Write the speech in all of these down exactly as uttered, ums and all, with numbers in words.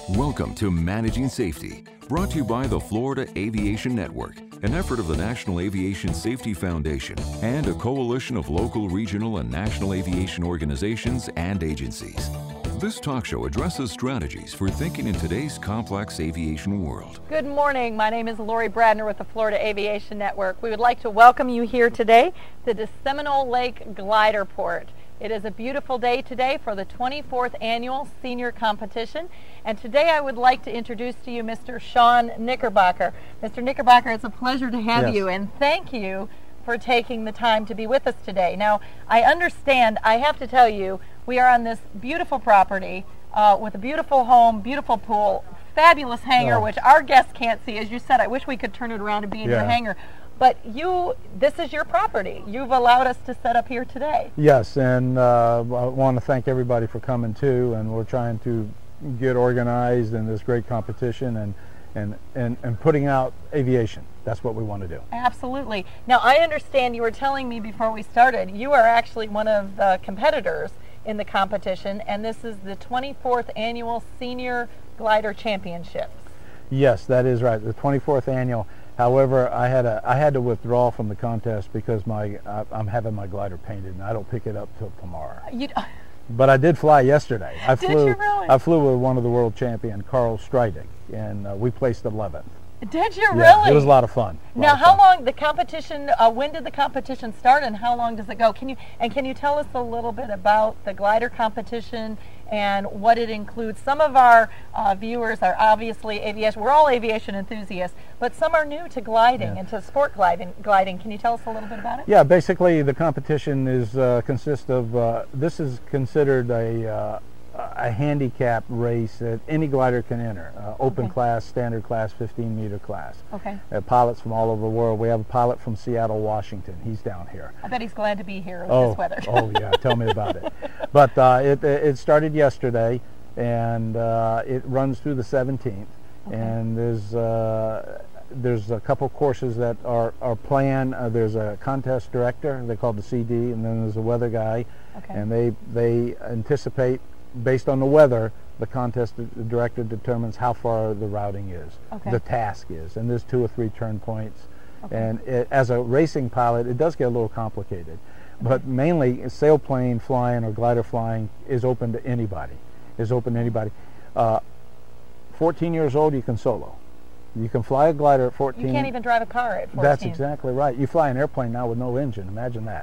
Welcome to Managing Safety, brought to you by the Florida Aviation Network, an effort of the National Aviation Safety Foundation and a coalition of local, regional, and national aviation organizations and agencies. This talk show addresses strategies for thinking in today's complex aviation world. Good morning. My name is Lori Bradner with the Florida Aviation Network. We would like to welcome you here today to the Seminole Lake Glider Port. It is a beautiful day today for the twenty-fourth Annual Senior Competition. And today I would like to introduce to you Mister Sean Knickerbocker. Mister Knickerbocker, it's a pleasure to have Yes. you, and thank you for taking the time to be with us today. Now, I understand, I have to tell you, we are on this beautiful property uh, with a beautiful home, beautiful pool, fabulous hangar, Oh. which our guests can't see. As you said, I wish we could turn it around and be in your Yeah. hangar. But you, this is your property. You've allowed us to set up here today. Yes, and uh, I want to thank everybody for coming too, and we're trying to get organized in this great competition and, and, and, and putting out aviation. That's what we want to do. Absolutely. Now, I understand you were telling me before we started, you are actually one of the competitors in the competition, and this is the twenty-fourth Annual Senior Glider Championships. Yes, that is right, the twenty-fourth annual. However, I had a I had to withdraw from the contest because my I, I'm having my glider painted, and I don't pick it up till tomorrow. You, But I did fly yesterday. I Did flew. you really? I flew with one of the world champion, Carl Streidig, and uh, we placed eleventh. did you Yeah, really? it was a lot of fun. A lot Now, of how fun. long the competition? Uh, when did the competition start, and how long does it go? Can you and can you tell us a little bit about the glider competition and what it includes? Some of our uh, viewers are obviously aviation. We're all aviation enthusiasts, but some are new to gliding Yeah. and to sport gliding. Gliding. Can you tell us a little bit about it? Yeah, basically the competition is uh, consists of uh, this is considered a uh, a handicap race that any glider can enter. Uh, open Okay. class, standard class, fifteen meter class. Okay. Uh, pilots from all over the world. We have a pilot from Seattle, Washington. He's down here. I bet he's glad to be here with Oh, this weather. oh yeah, tell me about it. But uh, it it started yesterday, and uh, it runs through the seventeenth. Okay. And there's uh, there's a couple courses that are are planned. Uh, there's a contest director, they call the C D, and then there's a weather guy, Okay. and they they anticipate based on the weather. The contest director determines how far the routing is, Okay. the task is, and there's two or three turn points. Okay. And it, as a racing pilot, it does get a little complicated. But mainly, sailplane flying or glider flying is open to anybody. Is open to anybody. Uh, fourteen years old, you can solo. You can fly a glider at fourteen. You can't even drive a car at fourteen. That's exactly right. You fly an airplane now with no engine. Imagine that.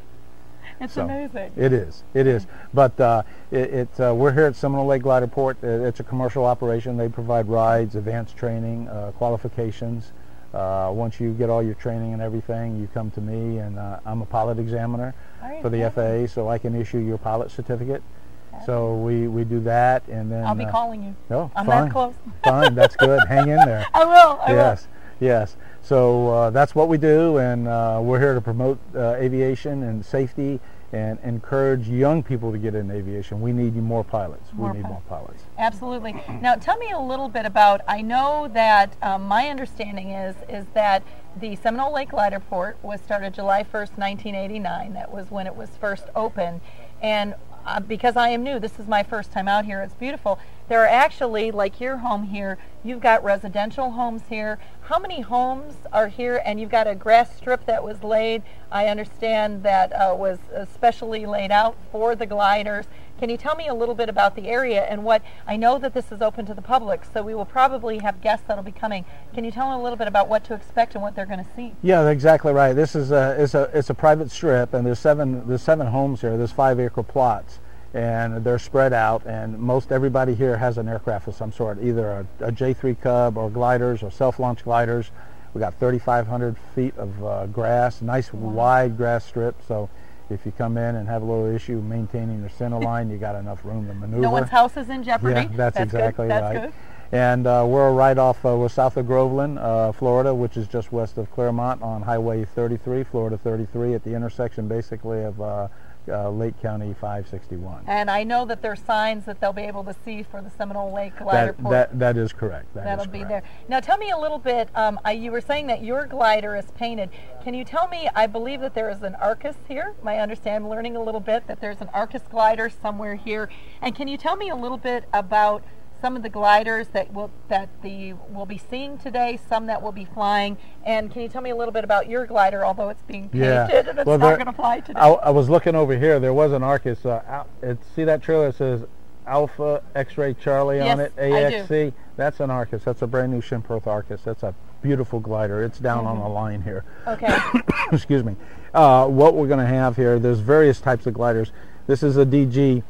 It's So, amazing. It is. It is. But uh, it, it uh, we're here at Seminole Lake Glider Port. Uh, It's a commercial operation. They provide rides, advanced training, uh, qualifications. Uh, once you get all your training and everything, you come to me, and uh, I'm a pilot examiner Are you for the kidding? F A A, so I can issue your pilot certificate. So we, we do that, and then I'll be uh, calling you. Oh, I'm fine. that close. Fine, that's good. Hang in there. I will. I yes, yes. So uh, that's what we do, and uh, we're here to promote uh, aviation and safety and encourage young people to get in aviation. We need more pilots. More we need pil- more pilots. will. Absolutely. Now, tell me a little bit about. I know that um, my understanding is is that the Seminole Lake Glider Port was started July first, nineteen eighty-nine. That was when it was first opened, and uh, because I am new, this is my first time out here. It's beautiful. There are actually, like your home here, you've got residential homes here. How many homes are here? And you've got a grass strip that was laid, I understand, that uh, was especially laid out for the gliders. Can you tell me a little bit about the area and what, I know that this is open to the public, so we will probably have guests that'll be coming. Can you tell me a little bit about what to expect and what they're going to see? Yeah, exactly right. This is a it's a it's a private strip, and there's seven there's seven homes here. There's five acre plots, and they're spread out. And most everybody here has an aircraft of some sort, either a, a J three Cub or gliders or self-launch gliders. We got thirty-five hundred feet of uh, grass, nice wide grass strip. So if you come in and have a little issue maintaining your center line, you got enough room to maneuver. No one's house is in jeopardy. Yeah, that's, That's exactly good. That's right. good. And uh, we're right off, uh, we're south of Groveland, uh, Florida, which is just west of Claremont on Highway thirty-three, Florida thirty-three, at the intersection basically of uh, uh, Lake County five sixty-one. And I know that there are signs that they'll be able to see for the Seminole Lake Glider That, Port. that, that is correct. That That'll is be correct. there. Now tell me a little bit, um, I, you were saying that your glider is painted. Can you tell me, I believe that there is an Arcus here. I understand, I'm learning a little bit that there's an Arcus glider somewhere here. And can you tell me a little bit about some of the gliders that will that the we'll be seeing today, some that will be flying. And can you tell me a little bit about your glider, although it's being painted Yeah. and it's Well, not there- going to fly today? I, I was looking over here. There was an Arcus. Uh, Al- it, see that trailer? It says Alpha X-Ray Charlie on Yes, it. I do. A X C. That's an Arcus. That's a brand new Shimperth Arcus. That's a beautiful glider. It's down on the line here. Okay. Excuse me. Uh, what we're going to have here, there's various types of gliders. This is a D G.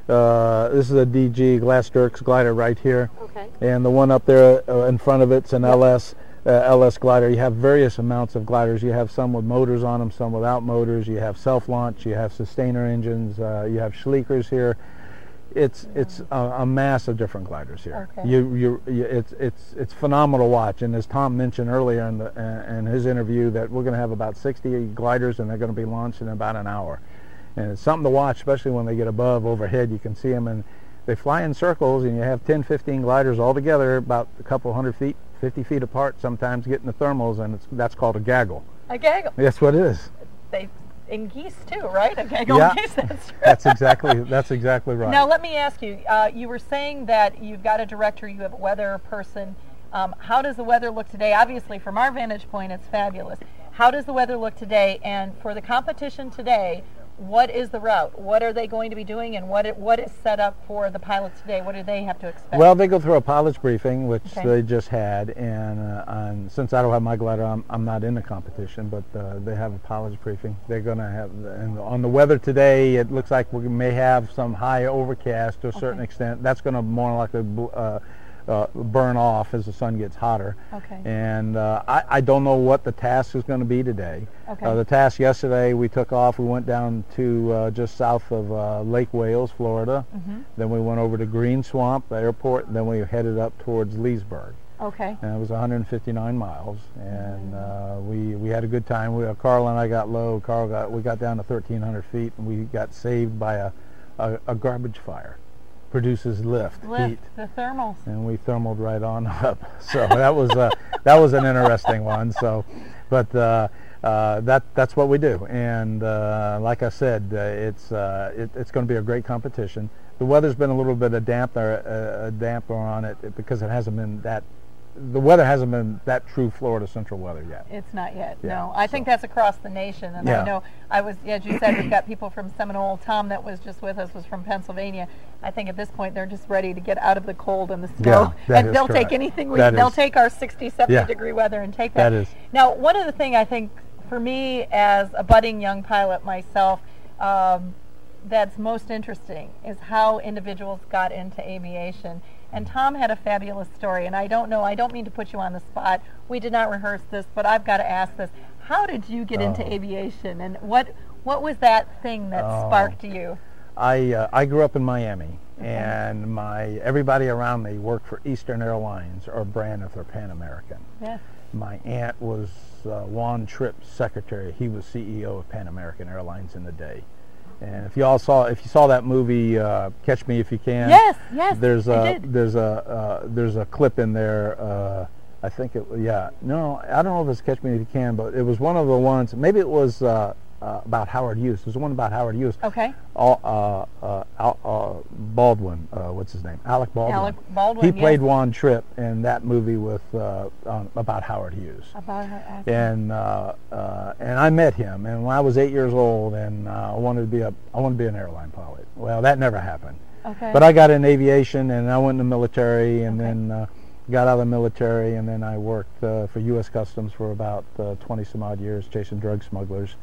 Uh, this is a D G Glass Dirks glider right here. Okay. And the one up there uh, in front of it's an L S. Uh, L S glider. You have various amounts of gliders. You have some with motors on them, some without motors. You have self-launch. You have sustainer engines. Uh, you have Schleikers here. It's it's a, a mass of different gliders here. Okay. You, you you it's it's it's phenomenal to watch. And as Tom mentioned earlier in the uh, in his interview, that we're going to have about sixty gliders, and they're going to be launched in about an hour. And it's something to watch, especially when they get above overhead. You can see them, and they fly in circles, and you have ten, fifteen gliders all together, about a couple hundred feet, fifty feet apart. Sometimes getting the thermals, and it's, that's called a gaggle. A gaggle. That's what it is. They in geese too, right? A gaggle Yeah. in geese. That's right. That's exactly that's exactly right. Now let me ask you. Uh, you were saying that you've got a director, you have a weather person. Um, how does the weather look today? Obviously, from our vantage point, it's fabulous. How does the weather look today? And for the competition today, what is the route? What are they going to be doing, and what it, what is set up for the pilots today? What do they have to expect? Well, they go through a pilot's briefing, which Okay. they just had, and, uh, and since I don't have my glider, I'm, I'm not in the competition, but uh, they have a pilot's briefing. They're going to have, and on the weather today, it looks like we may have some high overcast to a certain Okay. extent. That's going to more likely uh, uh, burn off as the sun gets hotter. Okay. And uh, I, I don't know what the task is going to be today. Okay. Uh, the task yesterday, we took off. We went down to uh, just south of uh, Lake Wales, Florida. Mhm. Then we went over to Green Swamp Airport. And then we headed up towards Leesburg. Okay. And it was one hundred fifty-nine miles, and uh, we we had a good time. We, uh, Carl and I got low. Carl got we got down to thirteen hundred feet, and we got saved by a a, a garbage fire. Produces lift, Lift heat, the thermals. and we thermaled right on up. So that was uh, that was an interesting one. So, but uh, uh, that that's what we do. And uh, like I said, uh, it's uh, it, it's going to be a great competition. The weather's been a little bit of damper uh, a damper on it because it hasn't been that. The weather hasn't been that true Florida Central weather yet. It's not yet. Yeah, No, I think so- that's across the nation. And Yeah. I know I was, as you said, we've got people from Seminole. Tom, that was just with us, was from Pennsylvania. I think at this point they're just ready to get out of the cold and the snow, that and is they'll correct. take anything. We, That they'll is- take our sixty, seventy Yeah. degree weather and take that. That is. Now, one of the things I think for me as a budding young pilot myself, um, that's most interesting is how individuals got into aviation. And Tom had a fabulous story, and I don't know, I don't mean to put you on the spot. We did not rehearse this, but I've got to ask this. How did you get into Oh. aviation, and what what was that thing that Oh. sparked you? I uh, I grew up in Miami, and my everybody around me worked for Eastern Airlines or Braniff or Pan American. Yeah. My aunt was uh, Juan Tripp's secretary. He was C E O of Pan American Airlines in the day. And if you all saw, if you saw that movie, uh, Catch Me If You Can. Yes, yes, There's I a did. there's a uh, there's a clip in there. Uh, I think it yeah no I don't know if it's Catch Me If You Can, but it was one of the ones. Maybe it was uh, uh, about Howard Hughes. It was the one about Howard Hughes. Okay. All, uh, uh, Al, uh, Baldwin, uh, what's his name? Alec Baldwin. Alec Baldwin, He played yes. Juan Tripp in that movie with uh, um, about Howard Hughes. About her. And uh, uh, and I met him, and when I was eight years old, and uh, I wanted to be a I wanted to be an airline pilot. Well, that never happened. Okay. But I got in aviation, and I went in the military, and Okay. then uh, got out of the military, and then I worked uh, for U S Customs for about uh, twenty some odd years, chasing drug smugglers.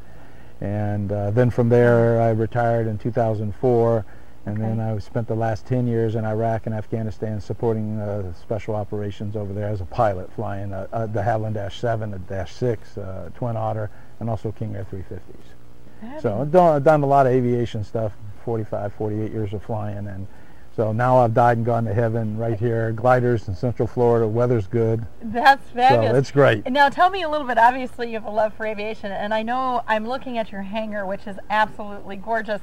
And uh, then from there, I retired in two thousand four, and Okay. then I spent the last ten years in Iraq and Afghanistan supporting uh, special operations over there as a pilot, flying uh, uh, de Havilland Dash seven, a Dash six, uh, Twin Otter, and also King Air three fifties. So I've done, I've done a lot of aviation stuff, forty-five, forty-eight years of flying, and so now I've died and gone to heaven right here. Gliders in Central Florida, weather's good, That's fabulous. so it's great. And now tell me a little bit, obviously you have a love for aviation, and I know I'm looking at your hangar, which is absolutely gorgeous.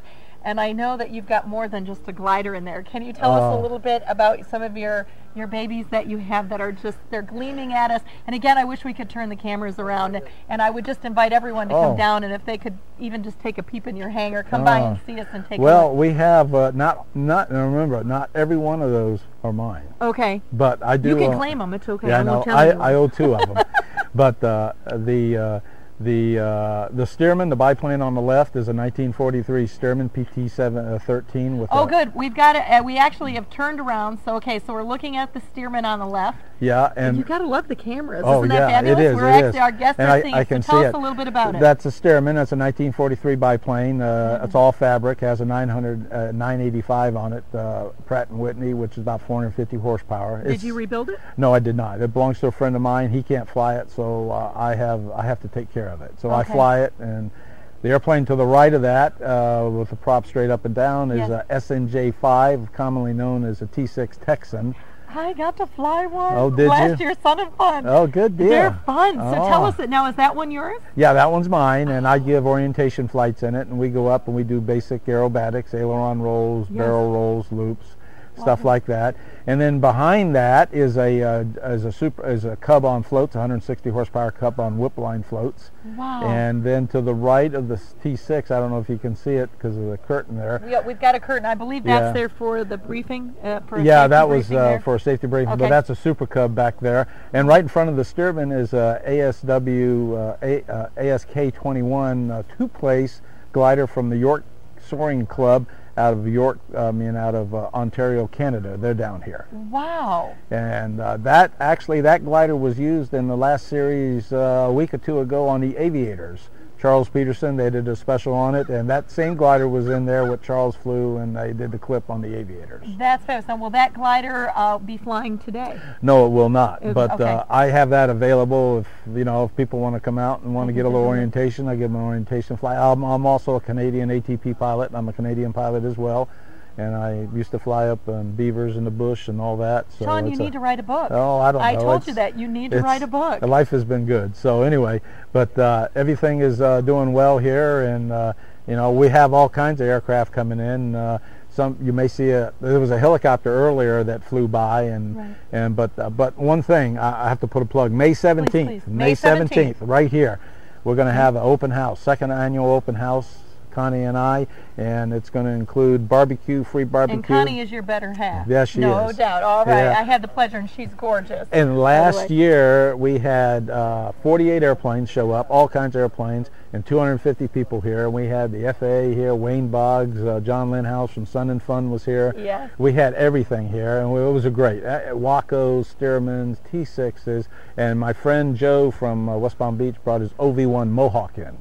and I know that you've got more than just a glider in there. Can you tell us Oh. a little bit about some of your your babies that you have that are just, they're gleaming at us? And again, I wish we could turn the cameras around, and I would just invite everyone to come Oh. down, and if they could even just take a peep in your hangar, come by and Oh. see us and take Well, a look. we have uh, not not and remember, not every one of those are mine, Okay. but I do. You can uh, claim them. It's okay. Yeah, I I know. won't tell I, anyone. I owe two of them, but uh, the uh, the uh, the Stearman, the biplane on the left, is a nineteen forty-three Stearman P T thirteen with. Oh, a, good. We've got it. Uh, we actually have turned around. So, okay, so we're looking at the Stearman on the left. Yeah, and You got to love the cameras. oh Isn't yeah, that fabulous? it is. We're it actually, is. our guests and are I, seeing I it. can So tell see us it. a little bit about it. That's a Stearman. That's a nineteen forty-three biplane. Uh, Mm-hmm. It's all fabric. Has a nine hundred, uh, nine eighty-five on it. Uh, Pratt and Whitney, which is about four hundred fifty horsepower. Did It's- you rebuild it? No, I did not. It belongs to a friend of mine. He can't fly it, so uh, I have I have to take care of it. So I Okay. fly it, and the airplane to the right of that, uh, with the prop straight up and down, is Yes. a S N J five, commonly known as a T six Texan. I got to fly one Oh, did last you? year. Son of fun. Oh, good deal. They're fun. So tell Oh. us it now. Is that one yours? Yeah, that one's mine, and I give orientation flights in it, and we go up and we do basic aerobatics, aileron rolls, Yes. barrel rolls, loops, stuff like that. And then behind that is a uh, is a super is a Cub on floats, one hundred sixty horsepower Cub on whip line floats. Wow. And then to the right of the T six, I don't know if you can see it because of the curtain there. we, we've got a curtain. I believe that's Yeah. there for the briefing. Uh, for a Yeah, safety that was briefing uh, there. for a safety briefing, Okay. but that's a Super Cub back there. And right in front of the Stearman is a A S W uh, a, uh, A S K twenty-one uh, two-place glider from the York Soaring Club out of York, I mean out of uh, Ontario, Canada. They're down here. Wow. And uh, that actually, that glider was used in the last series uh, a week or two ago on the Aviators. Charles Peterson, they did a special on it, and that same glider was in there with Charles flew, and they did the clip on the Aviators. That's fabulous. Now, will that glider uh, be flying today? No, it will not. It- but okay. uh, I have that available if you know if people want to come out and want to get a little orientation. I give them an orientation flight. I'm, I'm also a Canadian A T P pilot. I'm a Canadian pilot as well, and I used to fly up on beavers in the bush and all that. So Sean, you it's need a, to write a book. Oh, I don't know. I told It's- you that. You need to it's- write a book. Life has been good. So anyway, but uh, everything is uh, doing well here, and uh, you know we have all kinds of aircraft coming in. Uh, some you may see a there was a helicopter earlier that flew by, and Right. and but uh, but one thing I, I have to put a plug. May seventeenth, please. May May seventeenth. seventeenth, right here, we're going to have an open house, second annual open house. Connie and I, and it's going to include barbecue, free barbecue. And Connie is your better half. Yes, she no is. doubt. All right. Yeah. I had the pleasure, and she's gorgeous. And by last the way. year we had uh, forty-eight airplanes show up, all kinds of airplanes, and two hundred fifty people here. And we had the F A A here, Wayne Boggs, uh, John Linhouse from Sun and Fun was here. Yes. We had everything here, and it was a great uh, Wacos, Stearmans, T sixes, and my friend Joe from uh, West Palm Beach brought his O V one Mohawk in.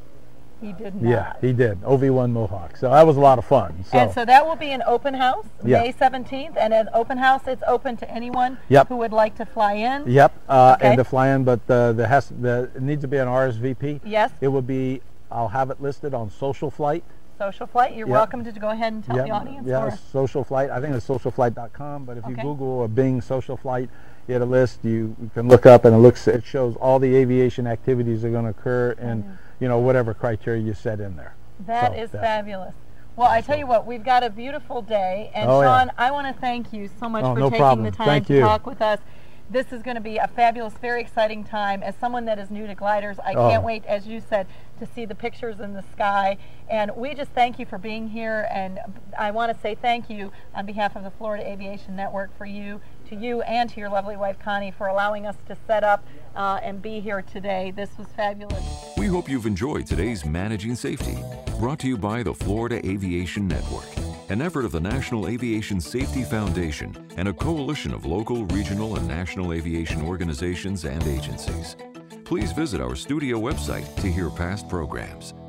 He did not. Yeah, he did. O V one Mohawk. So that was a lot of fun. So, And so that will be an open house, Yeah. May seventeenth. And an open house, it's open to anyone Yep. who would like to fly in. Yep, uh, Okay. and to fly in, but uh, there has the it needs to be an R S V P. Yes. It will be. I'll have it listed on Social Flight. Social Flight, you're Yep. welcome to go ahead and tell Yep. the audience. Yeah, or- Social Flight. I think it's social flight dot com. But if you Okay. Google or Bing Social Flight, you get a list. You, you can look up, and it looks. It shows all the aviation activities that are going to occur, and you know whatever criteria you set in there. That So is that- fabulous. Well, I tell you what, we've got a beautiful day. And Oh, yeah. Sean, I want to thank you so much Oh, for no taking problem. the time Thank to you. talk with us. This is going to be a fabulous, very exciting time. As someone that is new to gliders, I Oh. can't wait, as you said, to see the pictures in the sky. And we just thank you for being here. And I want to say thank you on behalf of the Florida Aviation Network for you, to you and to your lovely wife, Connie, for allowing us to set up uh, and be here today. This was fabulous. We hope you've enjoyed today's Managing Safety, brought to you by the Florida Aviation Network, an effort of the National Aviation Safety Foundation and a coalition of local, regional, and national aviation organizations and agencies. Please visit our studio website to hear past programs.